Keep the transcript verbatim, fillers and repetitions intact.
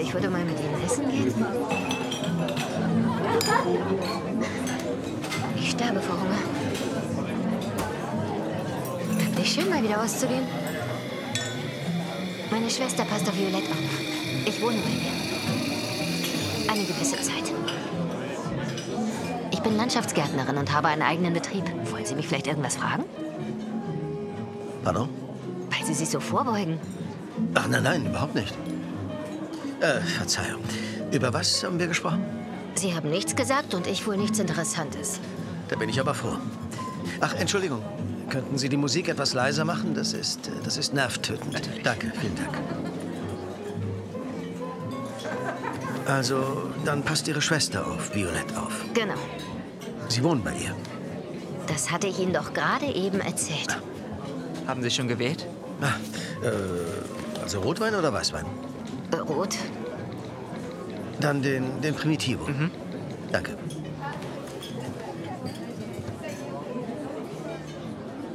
Ich würde mal mit Ihnen essen gehen. Ich sterbe vor Hunger. Wirklich schön, mal wieder auszugehen. Meine Schwester passt auf Violette auf. Ich wohne bei ihr. Eine gewisse Zeit. Ich bin Landschaftsgärtnerin und habe einen eigenen Betrieb. Wollen Sie mich vielleicht irgendwas fragen? Pardon? Weil Sie sich so vorbeugen. Ach, nein, nein, überhaupt nicht. Äh, Verzeihung. Über was haben wir gesprochen? Sie haben nichts gesagt und ich wohl nichts Interessantes. Da bin ich aber froh. Ach, Entschuldigung. Könnten Sie die Musik etwas leiser machen? Das ist, äh, das ist nervtötend. Natürlich. Danke, vielen Dank. Also, dann passt Ihre Schwester auf Violette auf. Genau. Sie wohnen bei ihr. Das hatte ich Ihnen doch gerade eben erzählt. Haben Sie schon gewählt? Ah, äh, also Rotwein oder Weißwein? Äh, Rot. Dann den, den Primitivo. Mhm. Danke.